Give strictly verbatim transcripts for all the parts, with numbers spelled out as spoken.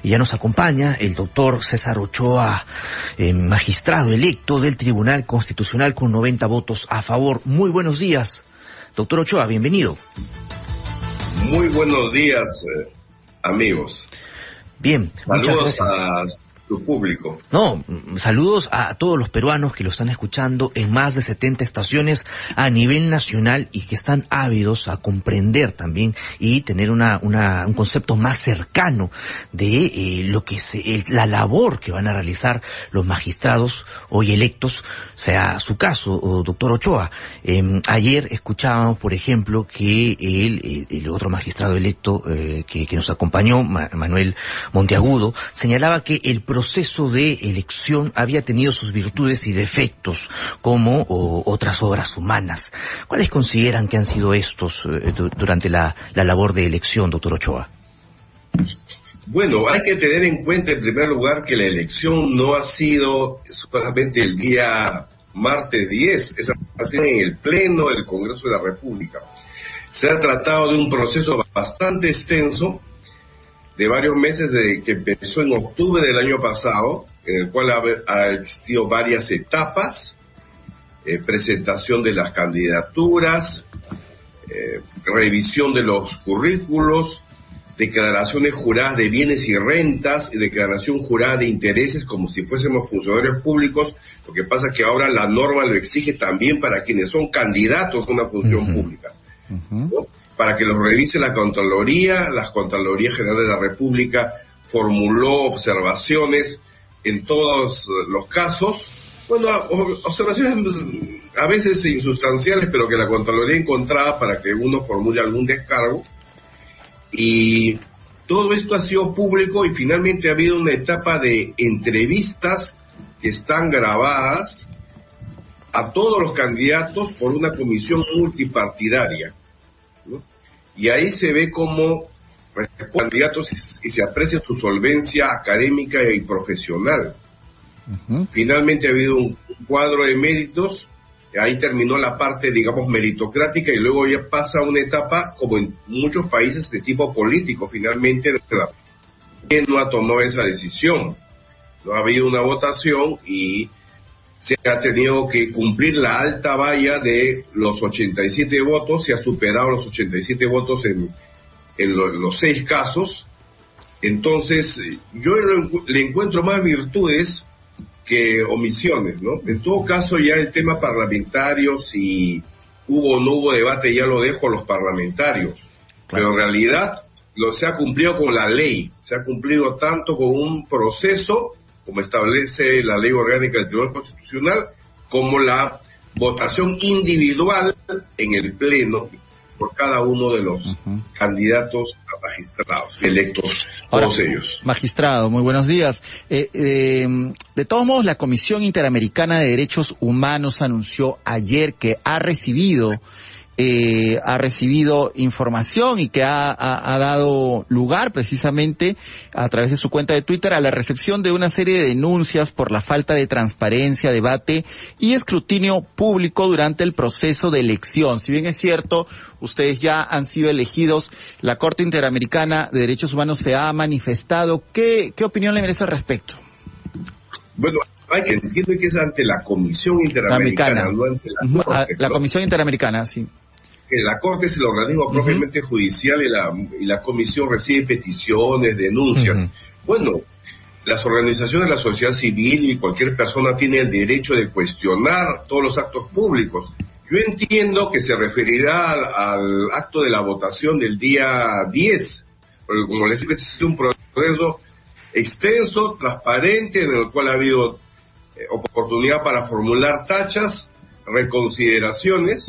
Y ya nos acompaña el doctor César Ochoa, eh, magistrado electo del Tribunal Constitucional con noventa votos a favor. Muy buenos días, doctor Ochoa, bienvenido. Muy buenos días, eh, amigos. Bien, muchas Saludos gracias. a tu público. No, saludos a todos los peruanos que lo están escuchando en más de setenta estaciones a nivel nacional y que están ávidos a comprender también y tener una, una, un concepto más cercano de eh, lo que se, el, la labor que van a realizar los magistrados hoy electos, sea su caso, o doctor Ochoa. Eh, ayer escuchábamos, por ejemplo, que el, el, el otro magistrado electo eh, que, que nos acompañó, Ma, Manuel Monteagudo, señalaba que el proceso de elección había tenido sus virtudes y defectos, como o, otras obras humanas. ¿Cuáles consideran que han sido estos eh, durante la, la labor de elección, doctor Ochoa? Bueno, hay que tener en cuenta en primer lugar que la elección no ha sido solamente el día martes diez, es así en el Pleno del Congreso de la República. Se ha tratado de un proceso bastante extenso, de varios meses, de que empezó en octubre del año pasado, en el cual ha, ha existido varias etapas, eh, presentación de las candidaturas, eh, revisión de los currículos, declaraciones juradas de bienes y rentas, y declaración jurada de intereses como si fuésemos funcionarios públicos. Lo que pasa es que ahora la norma lo exige también para quienes son candidatos a una función uh-huh. pública, uh-huh. ¿no? Para que los revise la Contraloría. La Contraloría General de la República formuló observaciones en todos los casos, bueno, observaciones a veces insustanciales, pero que la Contraloría encontraba para que uno formule algún descargo, y todo esto ha sido público, y finalmente ha habido una etapa de entrevistas que están grabadas a todos los candidatos por una comisión multipartidaria, ¿no? Y ahí se ve cómo responden candidatos y, y se aprecia su solvencia académica y profesional. Uh-huh. Finalmente ha habido un cuadro de méritos, ahí terminó la parte, digamos, meritocrática, y luego ya pasa una etapa, como en muchos países, de tipo político. Finalmente, ¿quién no ha tomado esa decisión? No ha habido una votación y se ha tenido que cumplir la alta valla de los ochenta y siete votos, se ha superado los ochenta y siete votos en, en lo, los seis casos. Entonces, yo lo, le encuentro más virtudes que omisiones, ¿no? En todo caso, ya el tema parlamentario, si hubo o no hubo debate, ya lo dejo a los parlamentarios. Claro. Pero en realidad, lo se ha cumplido con la ley, se ha cumplido tanto con un proceso, como establece la ley orgánica del Tribunal Constitucional, como la votación individual en el Pleno por cada uno de los uh-huh. candidatos a magistrados electos, Ahora, todos ellos. Magistrado, muy buenos días. Eh, eh, de todos modos, la Comisión Interamericana de Derechos Humanos anunció ayer que ha recibido Eh, ha recibido información y que ha, ha, ha dado lugar precisamente a través de su cuenta de Twitter a la recepción de una serie de denuncias por la falta de transparencia, debate y escrutinio público durante el proceso de elección. Si bien es cierto, ustedes ya han sido elegidos, la Corte Interamericana de Derechos Humanos se ha manifestado. ¿Qué, qué opinión le merece al respecto? Bueno, hay que entender que es ante la Comisión Interamericana, no ante la uh-huh. Corte. La ¿no? Comisión Interamericana, sí. Que la Corte es el organismo uh-huh. propiamente judicial, y la, y la Comisión recibe peticiones, denuncias. Uh-huh. Bueno, las organizaciones de la sociedad civil y cualquier persona tiene el derecho de cuestionar todos los actos públicos. Yo entiendo que se referirá al, al acto de la votación del día diez, porque como les digo, este es un proceso extenso, transparente, en el cual ha habido eh, oportunidad para formular tachas, reconsideraciones.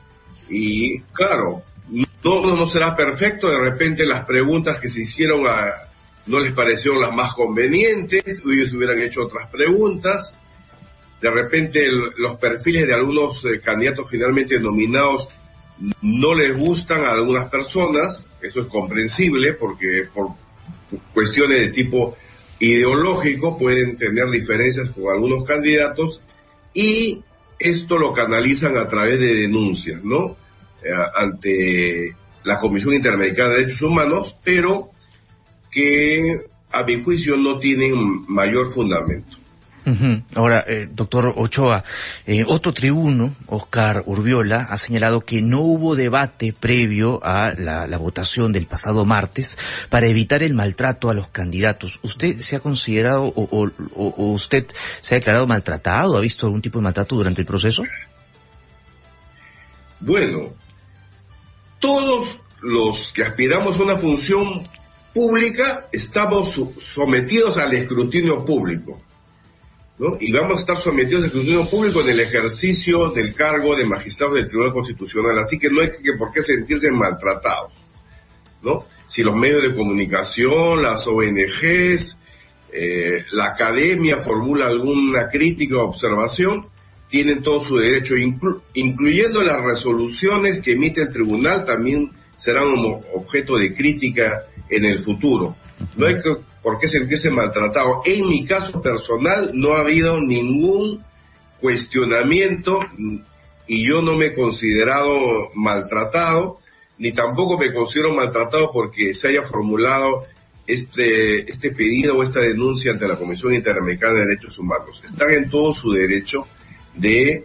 Y claro, no, no será perfecto, de repente las preguntas que se hicieron a, no les parecieron las más convenientes, ellos hubieran hecho otras preguntas, de repente el, los perfiles de algunos eh, candidatos finalmente nominados no les gustan a algunas personas, eso es comprensible porque por cuestiones de tipo ideológico pueden tener diferencias con algunos candidatos, y esto lo canalizan a través de denuncias, ¿no? Eh, ante la Comisión Interamericana de Derechos Humanos, pero que a mi juicio no tienen mayor fundamento. Uh-huh. Ahora, eh, doctor Ochoa, eh, otro tribuno, Oscar Urbiola, ha señalado que no hubo debate previo a la, la votación del pasado martes para evitar el maltrato a los candidatos. ¿Usted se ha considerado o, o, o usted se ha declarado maltratado? ¿Ha visto algún tipo de maltrato durante el proceso? Bueno, todos los que aspiramos a una función pública estamos sometidos al escrutinio público, ¿no? Y vamos a estar sometidos al escrutinio público en el ejercicio del cargo de magistrado del Tribunal Constitucional, así que no hay que por qué sentirse maltratados, ¿no? Si los medios de comunicación, las O N Ges, eh, la academia formula alguna crítica o observación, tienen todo su derecho, inclu- incluyendo las resoluciones que emite el tribunal, también serán objeto de crítica en el futuro. No hay que, por qué sentirse maltratado. En mi caso personal no ha habido ningún cuestionamiento y yo no me he considerado maltratado, ni tampoco me considero maltratado porque se haya formulado este, este pedido o esta denuncia ante la Comisión Interamericana de Derechos Humanos. Están en todo su derecho de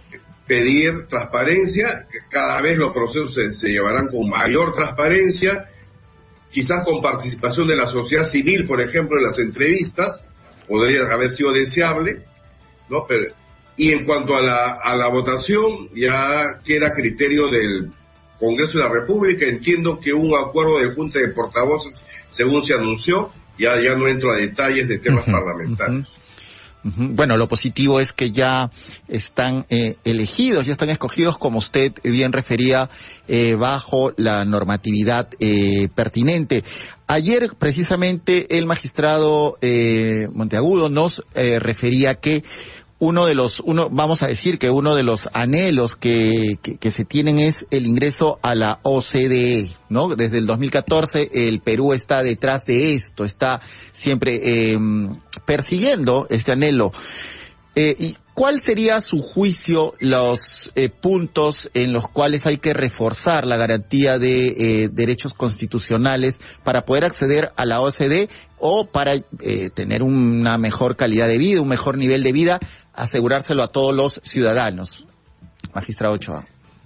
pedir transparencia, que cada vez los procesos se, se llevarán con mayor transparencia, quizás con participación de la sociedad civil, por ejemplo, en las entrevistas, podría haber sido deseable, ¿no? Pero, y en cuanto a la, a la votación, ya queda criterio del Congreso de la República. Entiendo que hubo un acuerdo de Junta de Portavoces, según se anunció, ya, ya no entro a detalles de temas uh-huh, parlamentarios. Uh-huh. Bueno, lo positivo es que ya están eh, elegidos, ya están escogidos, como usted bien refería, eh, bajo la normatividad eh, pertinente. Ayer, precisamente, el magistrado eh, Monteagudo nos eh, refería que uno de los, uno, vamos a decir que uno de los anhelos que, que, que se tienen es el ingreso a la O C D E, ¿no? Desde el dos mil catorce el Perú está detrás de esto, está siempre eh, persiguiendo este anhelo. Eh, ¿y cuál sería, a su juicio, los eh, puntos en los cuales hay que reforzar la garantía de eh, derechos constitucionales para poder acceder a la O C D E o para eh, tener una mejor calidad de vida, un mejor nivel de vida, asegurárselo a todos los ciudadanos? Magistrado Ochoa.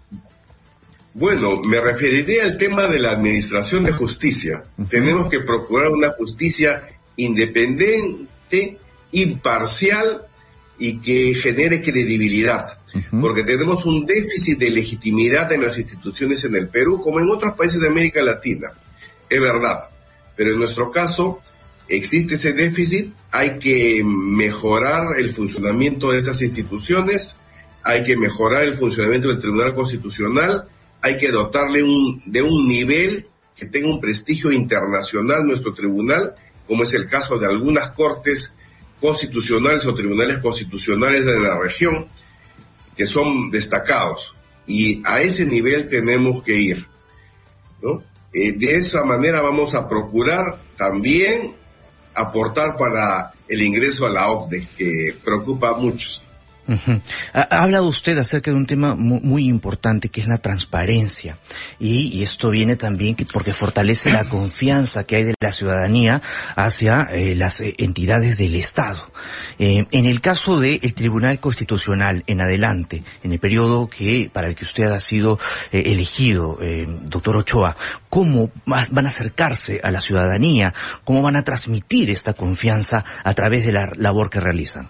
Bueno, me referiré al tema de la administración de justicia. Uh-huh. Tenemos que procurar una justicia independiente, imparcial y que genere credibilidad, uh-huh. porque tenemos un déficit de legitimidad en las instituciones en el Perú, como en otros países de América Latina. Es verdad, pero en nuestro caso existe ese déficit. Hay que mejorar el funcionamiento de estas instituciones, hay que mejorar el funcionamiento del Tribunal Constitucional, hay que dotarle un, de un nivel que tenga un prestigio internacional nuestro tribunal, como es el caso de algunas cortes constitucionales o tribunales constitucionales de la región, que son destacados, y a ese nivel tenemos que ir, ¿no? Eh, de esa manera vamos a procurar también aportar para el ingreso a la O C D E, que preocupa a muchos. Uh-huh. Ha, ha hablado usted acerca de un tema muy, muy importante, que es la transparencia, y, y esto viene también que, porque fortalece la confianza que hay de la ciudadanía hacia eh, las eh, entidades del Estado. Eh, en el caso del Tribunal Constitucional en adelante, en el periodo que para el que usted ha sido eh, elegido, eh, doctor Ochoa, ¿cómo van a acercarse a la ciudadanía? ¿Cómo van a transmitir esta confianza a través de la labor que realizan?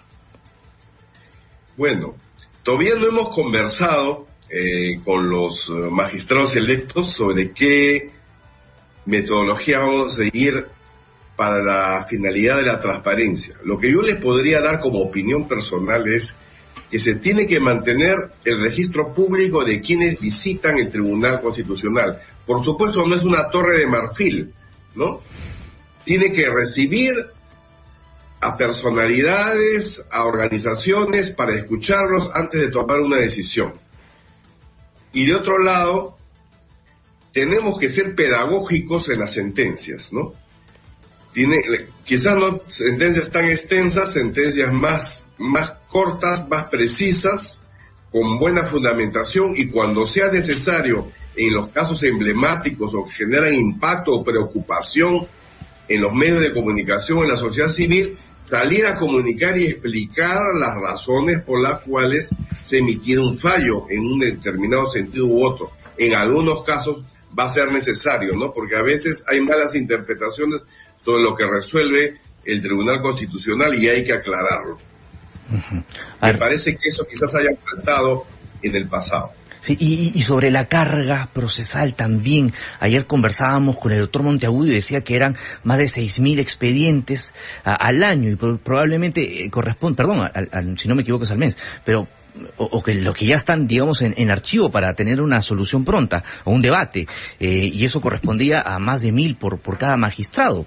Bueno, todavía no hemos conversado eh, con los magistrados electos sobre qué metodología vamos a seguir para la finalidad de la transparencia. Lo que yo les podría dar como opinión personal es que se tiene que mantener el registro público de quienes visitan el Tribunal Constitucional. Por supuesto, no es una torre de marfil, ¿no? Tiene que recibir a personalidades, a organizaciones, para escucharlos antes de tomar una decisión. Y de otro lado, tenemos que ser pedagógicos en las sentencias, ¿no? Tiene, quizás no sentencias tan extensas, sentencias más, más cortas, más precisas, con buena fundamentación, y cuando sea necesario, en los casos emblemáticos o que generan impacto o preocupación en los medios de comunicación, en la sociedad civil, salir a comunicar y explicar las razones por las cuales se emitió un fallo en un determinado sentido u otro. En algunos casos va a ser necesario, ¿no? Porque a veces hay malas interpretaciones sobre lo que resuelve el Tribunal Constitucional y hay que aclararlo. Uh-huh. Me parece que eso quizás haya faltado en el pasado. Sí, y, y sobre la carga procesal también. Ayer conversábamos con el doctor Monteagudo y decía que eran más de seis mil expedientes a, al año y pro, probablemente eh, corresponde, perdón, a, a, si no me equivoco es al mes, pero o, o que lo que ya están, digamos, en, en archivo para tener una solución pronta o un debate, eh, y eso correspondía a más de mil por, por cada magistrado.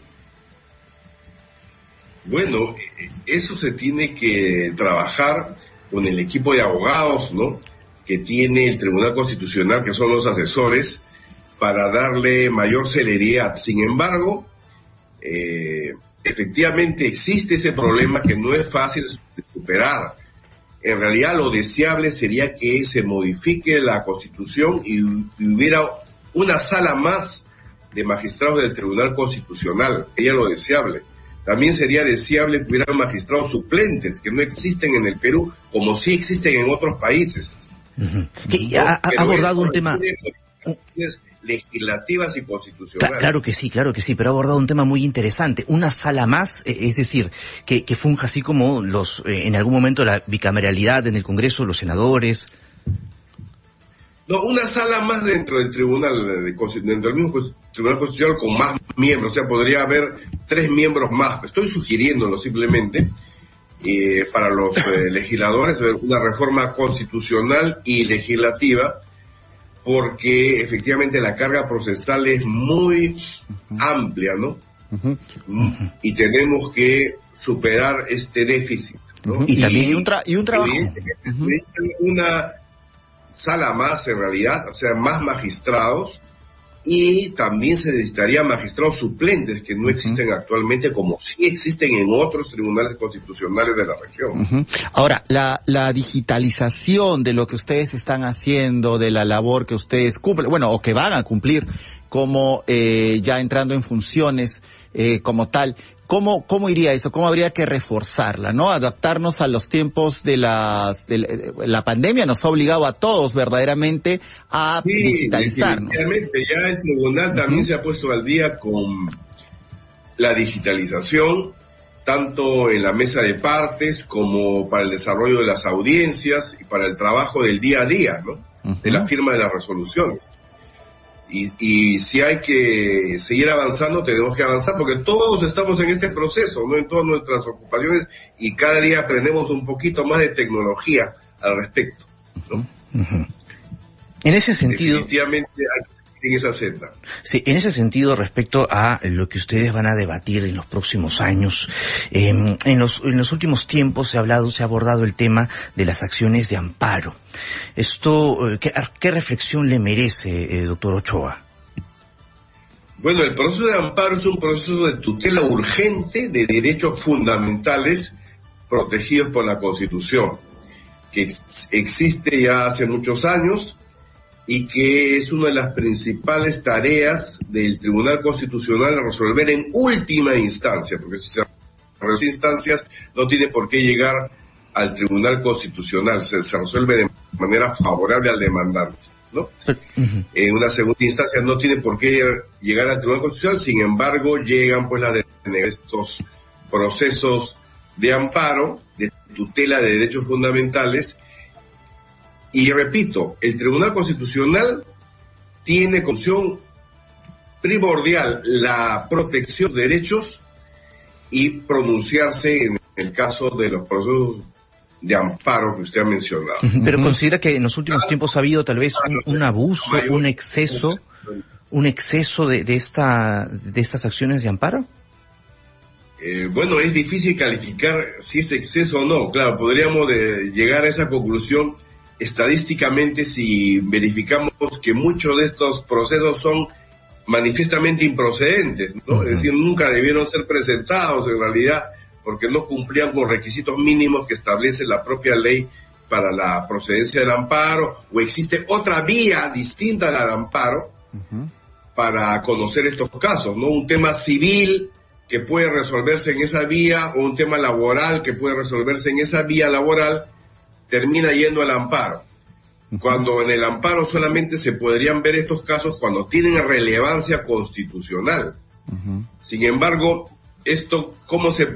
Bueno, eso se tiene que trabajar con el equipo de abogados, ¿no?, que tiene el Tribunal Constitucional, que son los asesores, para darle mayor celeridad. Sin embargo, eh, efectivamente existe ese problema que no es fácil de superar. En realidad lo deseable sería que se modifique la Constitución y, y hubiera una sala más de magistrados del Tribunal Constitucional. Sería lo deseable. También sería deseable que hubiera magistrados suplentes, que no existen en el Perú, como sí existen en otros países. Uh-huh. Que ha, ha abordado un tema legislativas y constitucionales. Claro que sí, claro que sí, pero ha abordado un tema muy interesante, una sala más, eh, es decir, que, que funja así como los eh, en algún momento la bicameralidad en el Congreso, los senadores. No, una sala más dentro del Tribunal, de, dentro del mismo Tribunal Constitucional con más miembros, o sea, podría haber tres miembros más. Estoy sugiriéndolo simplemente. Eh, para los eh, legisladores, una reforma constitucional y legislativa, porque efectivamente la carga procesal es muy uh-huh. amplia, ¿no? Uh-huh. Uh-huh. Y tenemos que superar este déficit, ¿no? Uh-huh. Y, y también un, tra- y un trabajo. Uh-huh. Una sala más en realidad, o sea, más magistrados, y también se necesitaría magistrados suplentes que no existen uh-huh. actualmente, como sí existen en otros tribunales constitucionales de la región. Uh-huh. Ahora, la, la digitalización de lo que ustedes están haciendo, de la labor que ustedes cumplen, bueno, o que van a cumplir, como eh, ya entrando en funciones eh, como tal, ¿cómo, cómo iría eso? ¿Cómo habría que reforzarla, no? Adaptarnos a los tiempos de, las, de la, la pandemia nos ha obligado a todos verdaderamente a sí, digitalizarnos. Realmente ya el tribunal también uh-huh. se ha puesto al día con la digitalización, tanto en la mesa de partes como para el desarrollo de las audiencias y para el trabajo del día a día, ¿no? Uh-huh. De la firma de las resoluciones. Y, y si hay que seguir avanzando, tenemos que avanzar, porque todos estamos en este proceso, ¿no? En todas nuestras ocupaciones, y cada día aprendemos un poquito más de tecnología al respecto, ¿no? Uh-huh. En ese sentido... Definitivamente hay que seguir en esa senda. Sí, en ese sentido, respecto a lo que ustedes van a debatir en los próximos años, eh, en los en los últimos tiempos se ha hablado, se ha abordado el tema de las acciones de amparo. Esto, ¿qué, qué reflexión le merece, eh, doctor Ochoa? Bueno, el proceso de amparo es un proceso de tutela urgente de derechos fundamentales protegidos por la Constitución, que ex- existe ya hace muchos años y que es una de las principales tareas del Tribunal Constitucional resolver en última instancia, porque si se resuelve en instancias no tiene por qué llegar al Tribunal Constitucional, se, se resuelve de manera favorable al demandante, ¿no? Uh-huh. En una segunda instancia no tiene por qué llegar al Tribunal Constitucional, sin embargo llegan pues las de estos procesos de amparo, de tutela de derechos fundamentales. Y repito, el Tribunal Constitucional tiene como función primordial la protección de derechos y pronunciarse en el caso de los procesos de amparo que usted ha mencionado. Pero considera que en los últimos tiempos ha habido tal vez un, un abuso, un exceso, un exceso de, de esta, de estas acciones de amparo. Eh, bueno, es difícil calificar si es exceso o no. Claro, podríamos de llegar a esa conclusión estadísticamente si verificamos que muchos de estos procesos son manifiestamente improcedentes, ¿no? Uh-huh. Es decir, nunca debieron ser presentados en realidad porque no cumplían con requisitos mínimos que establece la propia ley para la procedencia del amparo, o existe otra vía distinta al amparo uh-huh. para conocer estos casos, ¿no? Un tema civil que puede resolverse en esa vía o un tema laboral que puede resolverse en esa vía laboral, termina yendo al amparo. Cuando en el amparo solamente se podrían ver estos casos cuando tienen relevancia constitucional. Uh-huh. Sin embargo, esto, ¿cómo se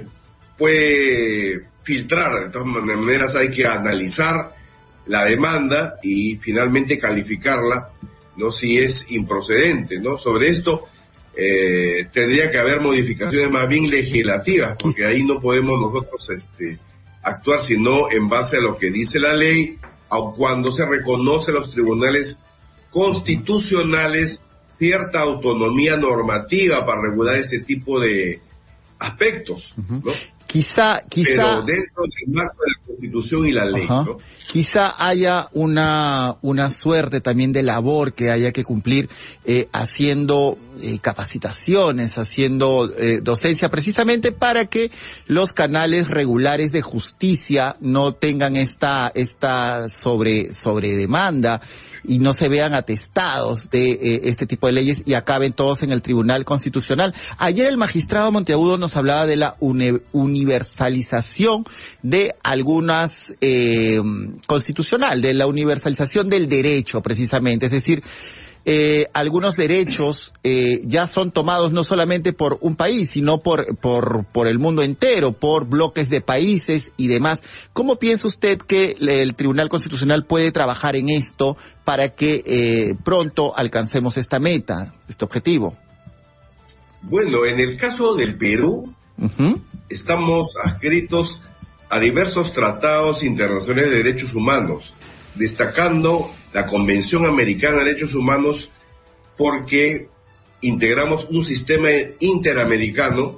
puede filtrar? De todas maneras hay que analizar la demanda y finalmente calificarla, ¿no? Si es improcedente, ¿no? Sobre esto eh, tendría que haber modificaciones más bien legislativas, porque ahí no podemos nosotros este actuar sino en base a lo que dice la ley, aun cuando se reconoce a los tribunales constitucionales cierta autonomía normativa para regular este tipo de aspectos, ¿no? Quizá, quizá... Pero dentro del marco de la Constitución y la ley, uh-huh. ¿no? Quizá haya una, una suerte también de labor que haya que cumplir, eh, haciendo eh, capacitaciones, haciendo eh, docencia, precisamente para que los canales regulares de justicia no tengan esta, esta sobre, sobre demanda y no se vean atestados de eh, este tipo de leyes y acaben todos en el Tribunal Constitucional. Ayer el magistrado Monteagudo nos hablaba de la uni- universalización de algunas eh, constitucional, de la universalización del derecho precisamente, es decir, eh, algunos derechos eh, ya son tomados no solamente por un país, sino por, por, por el mundo entero, por bloques de países y demás. ¿Cómo piensa usted que el Tribunal Constitucional puede trabajar en esto para que eh, pronto alcancemos esta meta, este objetivo? Bueno, en el caso del Perú, uh-huh. estamos adscritos a diversos tratados internacionales de derechos humanos, destacando la Convención Americana de Derechos Humanos porque integramos un sistema interamericano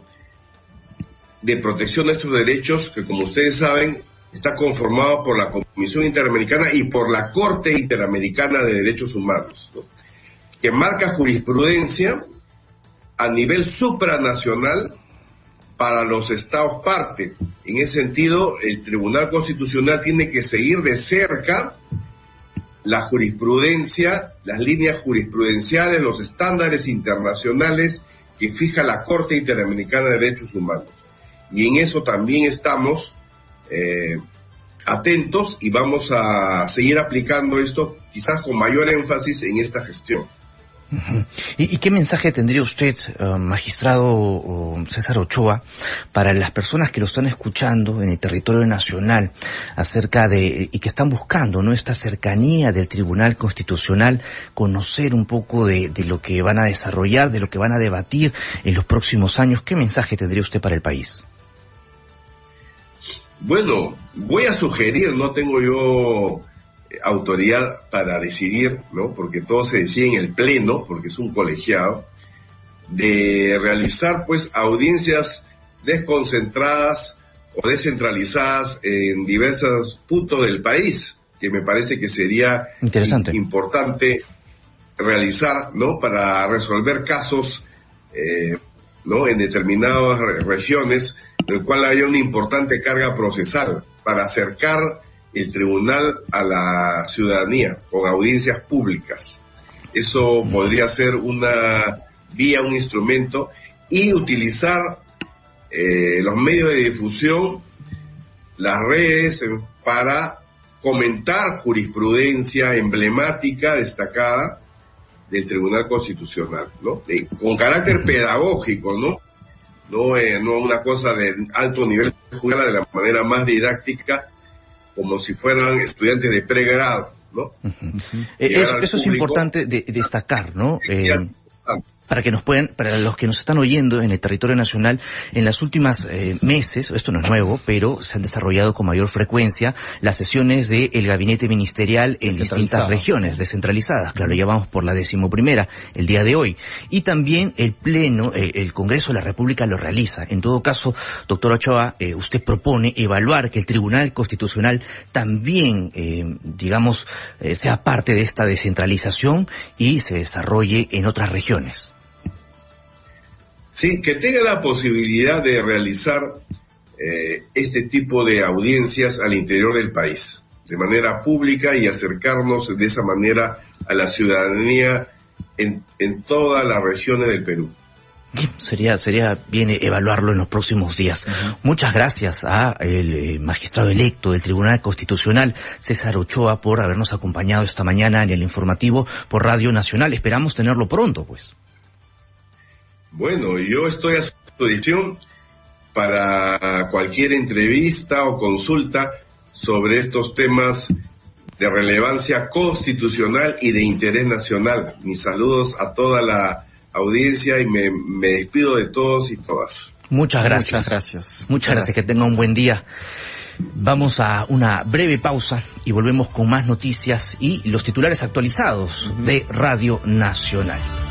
de protección de estos derechos que, como ustedes saben, está conformado por la Comisión Interamericana y por la Corte Interamericana de Derechos Humanos, ¿no? Que marca jurisprudencia a nivel supranacional para los estados parte. En ese sentido, el Tribunal Constitucional tiene que seguir de cerca la jurisprudencia, las líneas jurisprudenciales, los estándares internacionales que fija la Corte Interamericana de Derechos Humanos. Y en eso también estamos eh, atentos y vamos a seguir aplicando esto quizás con mayor énfasis en esta gestión. ¿Y, y qué mensaje tendría usted, uh, magistrado César Ochoa, para las personas que lo están escuchando en el territorio nacional acerca de, y que están buscando, ¿no?, esta cercanía del Tribunal Constitucional, conocer un poco de, de lo que van a desarrollar, de lo que van a debatir en los próximos años? ¿Qué mensaje tendría usted para el país? Bueno, voy a sugerir, no tengo yo autoridad para decidir, ¿no?, porque todo se decide en el pleno, porque es un colegiado, de realizar pues audiencias desconcentradas o descentralizadas en diversos puntos del país, que me parece que sería interesante, importante realizar, ¿no?, para resolver casos, eh, ¿no?, en determinadas re- regiones, en el cual haya una importante carga procesal, para acercar el tribunal a la ciudadanía con audiencias públicas. Eso podría ser una vía, un instrumento, y utilizar eh, los medios de difusión, las redes, eh, para comentar jurisprudencia emblemática, destacada del Tribunal Constitucional, ¿no? De, con carácter pedagógico, ¿no? No, eh, no una cosa de alto nivel, juzgarla de la manera más didáctica, como si fueran estudiantes de pregrado, ¿no? Uh-huh. Eh, eso eso es importante de, de destacar, ¿no? Eh, para que nos puedan, para los que nos están oyendo en el territorio nacional, en las últimas eh, meses, esto no es nuevo, pero se han desarrollado con mayor frecuencia las sesiones del gabinete ministerial en distintas regiones, descentralizadas. Claro, ya vamos por la decimoprimera el día de hoy. Y también el Pleno, eh, el Congreso de la República lo realiza. En todo caso, doctor Ochoa, eh, usted propone evaluar que el Tribunal Constitucional también, eh, digamos, eh, sea parte de esta descentralización y se desarrolle en otras regiones. Sí, que tenga la posibilidad de realizar eh, este tipo de audiencias al interior del país, de manera pública, y acercarnos de esa manera a la ciudadanía en, en todas las regiones del Perú. Sería, sería bien evaluarlo en los próximos días. Uh-huh. Muchas gracias a el magistrado electo del Tribunal Constitucional, César Ochoa, por habernos acompañado esta mañana en el informativo por Radio Nacional. Esperamos tenerlo pronto, pues. Bueno, yo estoy a su disposición para cualquier entrevista o consulta sobre estos temas de relevancia constitucional y de interés nacional. Mis saludos a toda la audiencia y me, me despido de todos y todas. Muchas gracias. Muchas gracias. Muchas gracias. Que tenga un buen día. Vamos a una breve pausa y volvemos con más noticias y los titulares actualizados uh-huh. de Radio Nacional.